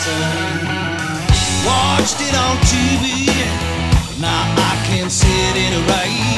son. Watched it on TV, now I can sit it right.